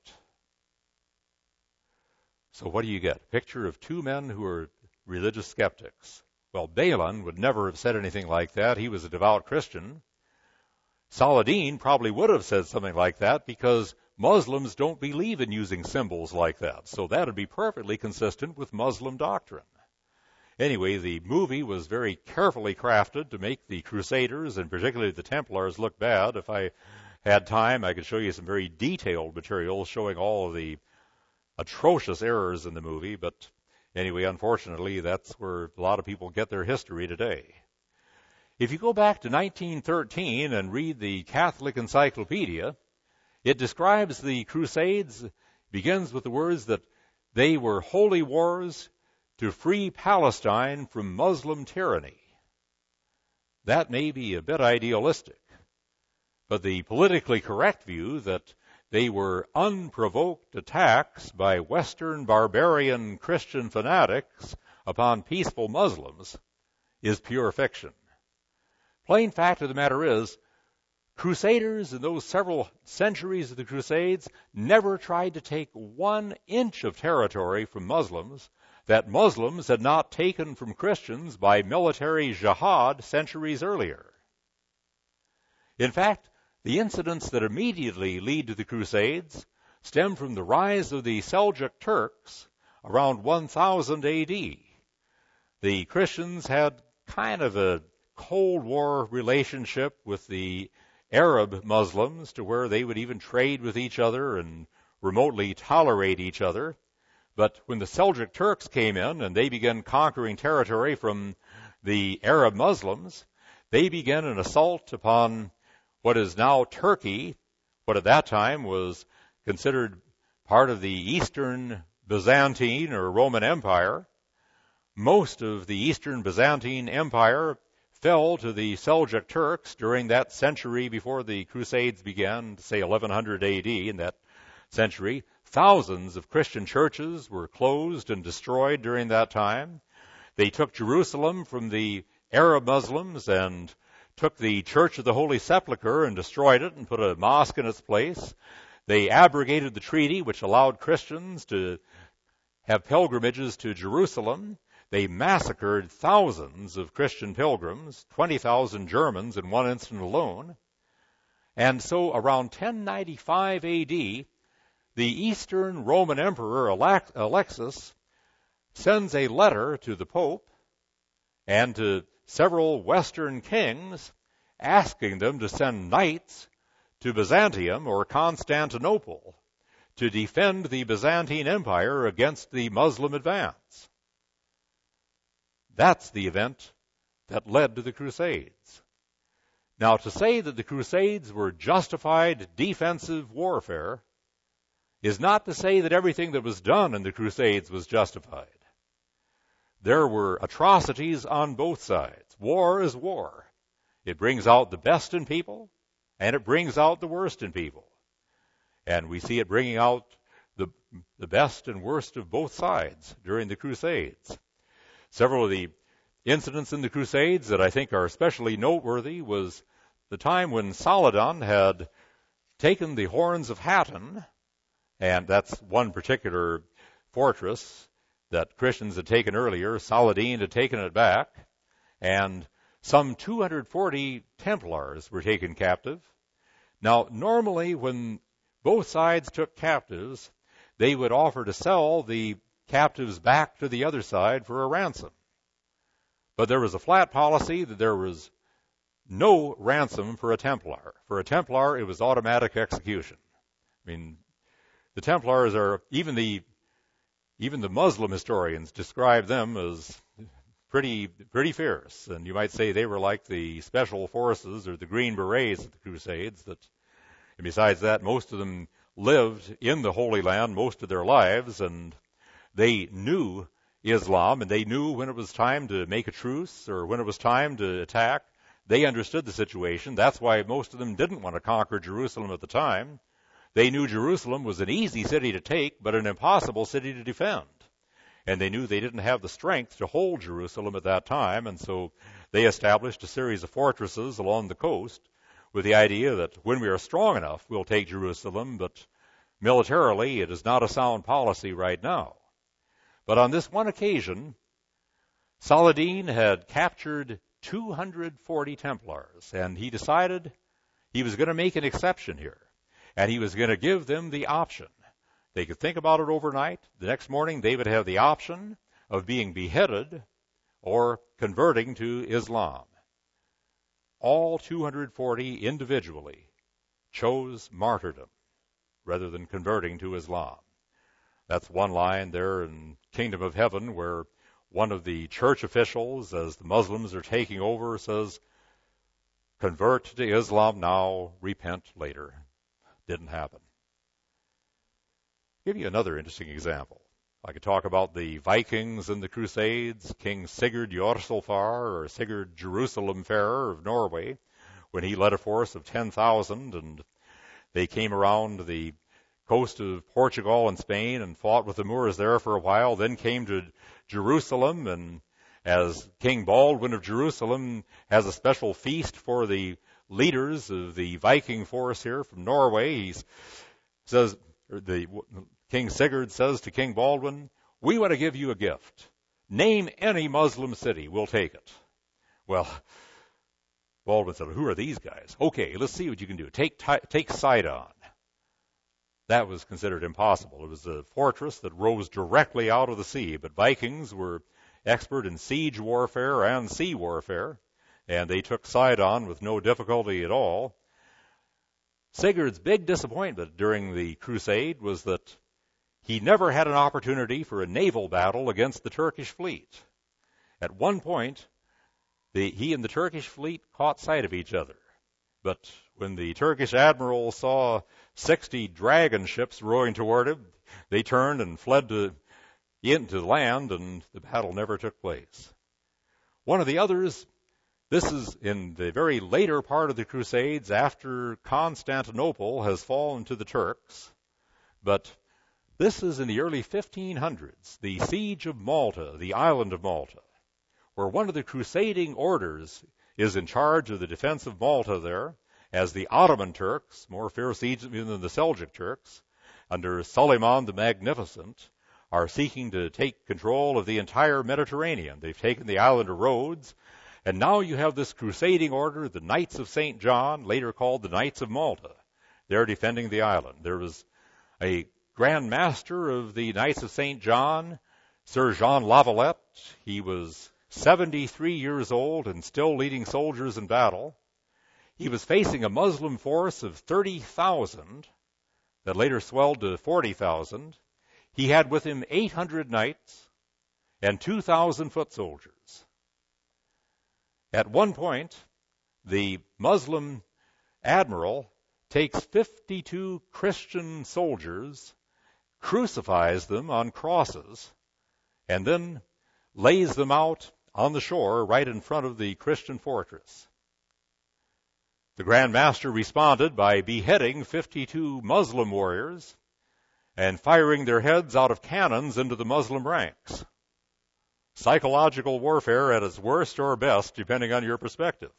So what do you get? A picture of two men who are religious skeptics. Well, Balin would never have said anything like that. He was a devout Christian. Saladin probably would have said something like that because Muslims don't believe in using symbols like that. So that would be perfectly consistent with Muslim doctrine. Anyway, the movie was very carefully crafted to make the Crusaders, and particularly the Templars, look bad. If I had time, I could show you some very detailed material showing all of the atrocious errors in the movie. But anyway, unfortunately, that's where a lot of people get their history today. If you go back to nineteen thirteen and read the Catholic Encyclopedia, it describes the Crusades, begins with the words that they were holy wars to free Palestine from Muslim tyranny. That may be a bit idealistic, but the politically correct view that they were unprovoked attacks by Western barbarian Christian fanatics upon peaceful Muslims is pure fiction. Plain fact of the matter is, Crusaders in those several centuries of the Crusades never tried to take one inch of territory from Muslims that Muslims had not taken from Christians by military jihad centuries earlier. In fact, the incidents that immediately lead to the Crusades stem from the rise of the Seljuk Turks around one thousand A D. The Christians had kind of a Cold War relationship with the Arab Muslims to where they would even trade with each other and remotely tolerate each other. But when the Seljuk Turks came in and they began conquering territory from the Arab Muslims, they began an assault upon what is now Turkey, what at that time was considered part of the Eastern Byzantine or Roman Empire. Most of the Eastern Byzantine Empire fell to the Seljuk Turks during that century before the Crusades began, say eleven hundred A D. In that century. Thousands of Christian churches were closed and destroyed during that time. They took Jerusalem from the Arab Muslims and took the Church of the Holy Sepulchre and destroyed it and put a mosque in its place. They abrogated the treaty which allowed Christians to have pilgrimages to Jerusalem. They massacred thousands of Christian pilgrims, twenty thousand Germans in one instant alone. And so around ten ninety-five A D, the Eastern Roman Emperor Alexis sends a letter to the Pope and to several Western kings asking them to send knights to Byzantium or Constantinople to defend the Byzantine Empire against the Muslim advance. That's the event that led to the Crusades. Now, to say that the Crusades were justified defensive warfare is not to say that everything that was done in the Crusades was justified. There were atrocities on both sides. War is war. It brings out the best in people, and it brings out the worst in people. And we see it bringing out the, the best and worst of both sides during the Crusades. Several of the incidents in the Crusades that I think are especially noteworthy was the time when Saladin had taken the horns of Hattin, and that's one particular fortress that Christians had taken earlier. Saladin had taken it back, and some two hundred forty Templars were taken captive. Now, normally when both sides took captives, they would offer to sell the captives back to the other side for a ransom. But there was a flat policy that there was no ransom for a Templar. For a Templar, it was automatic execution. I mean, the Templars are, even the even the Muslim historians describe them as pretty pretty fierce. And you might say they were like the special forces or the Green Berets of the Crusades. That, and besides that, most of them lived in the Holy Land most of their lives, and they knew Islam, and they knew when it was time to make a truce or when it was time to attack. They understood the situation. That's why most of them didn't want to conquer Jerusalem at the time. They knew Jerusalem was an easy city to take, but an impossible city to defend. And they knew they didn't have the strength to hold Jerusalem at that time, and so they established a series of fortresses along the coast with the idea that when we are strong enough, we'll take Jerusalem, but militarily it is not a sound policy right now. But on this one occasion, Saladin had captured two hundred forty Templars, and he decided he was going to make an exception here. And he was going to give them the option. They could think about it overnight. The next morning, they would have the option of being beheaded or converting to Islam. All two hundred forty individually chose martyrdom rather than converting to Islam. That's one line there in Kingdom of Heaven where one of the church officials, as the Muslims are taking over, says, "Convert to Islam now, repent later." Didn't happen. I'll give you another interesting example. I could talk about the Vikings and the Crusades, King Sigurd Jorsalfar, or Sigurd Jerusalem-farer of Norway, when he led a force of ten thousand, and they came around the coast of Portugal and Spain and fought with the Moors there for a while, then came to Jerusalem, and as King Baldwin of Jerusalem has a special feast for the leaders of the Viking force here from Norway, he says, or the King Sigurd says to King Baldwin, "We want to give you a gift. Name any Muslim city, we'll take it." Well, Baldwin said, "Who are these guys?" "Okay, let's see what you can do. Take take Sidon." That was considered impossible. It was a fortress that rose directly out of the sea, but Vikings were expert in siege warfare and sea warfare, and they took Sidon with no difficulty at all. Sigurd's big disappointment during the crusade was that he never had an opportunity for a naval battle against the Turkish fleet. At one point, the, he and the Turkish fleet caught sight of each other. But when the Turkish admiral saw sixty dragon ships rowing toward him, they turned and fled to, into land, and the battle never took place. One of the others, this is in the very later part of the Crusades, after Constantinople has fallen to the Turks, but this is in the early fifteen hundreds, the siege of Malta, the island of Malta, where one of the crusading orders is in charge of the defense of Malta there, as the Ottoman Turks, more fierce even than the Seljuk Turks, under Suleiman the Magnificent, are seeking to take control of the entire Mediterranean. They've taken the island of Rhodes, and now you have this crusading order, the Knights of Saint John, later called the Knights of Malta. They're defending the island. There was a Grand Master of the Knights of Saint John, Sir Jean Lavalette. He was seventy-three years old and still leading soldiers in battle. He was facing a Muslim force of thirty thousand that later swelled to forty thousand. He had with him eight hundred knights and two thousand foot soldiers. At one point, the Muslim admiral takes fifty-two Christian soldiers, crucifies them on crosses, and then lays them out on the shore right in front of the Christian fortress. The Grand Master responded by beheading fifty-two Muslim warriors and firing their heads out of cannons into the Muslim ranks. Psychological warfare at its worst or best, depending on your perspective.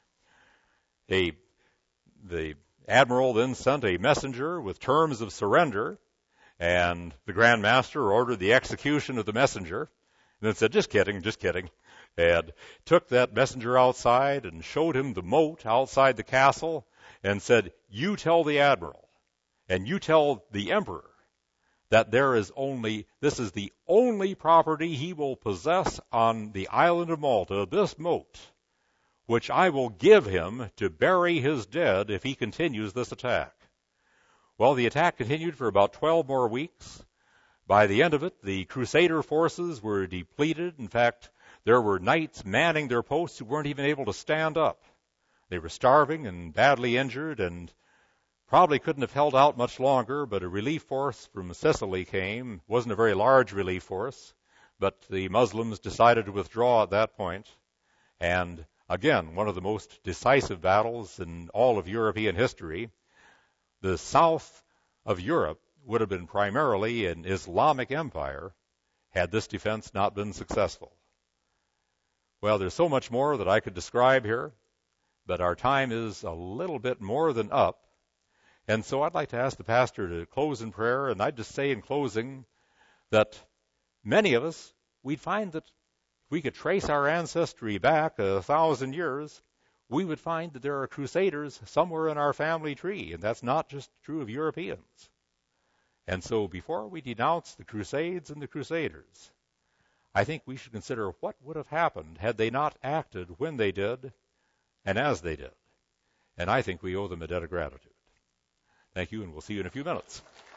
A, the admiral then sent a messenger with terms of surrender, and the Grand Master ordered the execution of the messenger, and then said, just kidding, just kidding, and took that messenger outside and showed him the moat outside the castle and said, you tell the admiral and you tell the emperor that there is only, this is the only property he will possess on the island of Malta, this moat, which I will give him to bury his dead if he continues this attack. Well, the attack continued for about twelve more weeks. By the end of it, the Crusader forces were depleted. In fact, there were knights manning their posts who weren't even able to stand up. They were starving and badly injured and probably couldn't have held out much longer, but a relief force from Sicily came. It wasn't a very large relief force, but the Muslims decided to withdraw at that point. And again, one of the most decisive battles in all of European history. The south of Europe would have been primarily an Islamic empire had this defense not been successful. Well, there's so much more that I could describe here, but our time is a little bit more than up. And so I'd like to ask the pastor to close in prayer, and I'd just say in closing that many of us, we'd find that if we could trace our ancestry back a thousand years, we would find that there are crusaders somewhere in our family tree, and that's not just true of Europeans. And so before we denounce the Crusades and the Crusaders, I think we should consider what would have happened had they not acted when they did and as they did. And I think we owe them a debt of gratitude. Thank you, and we'll see you in a few minutes.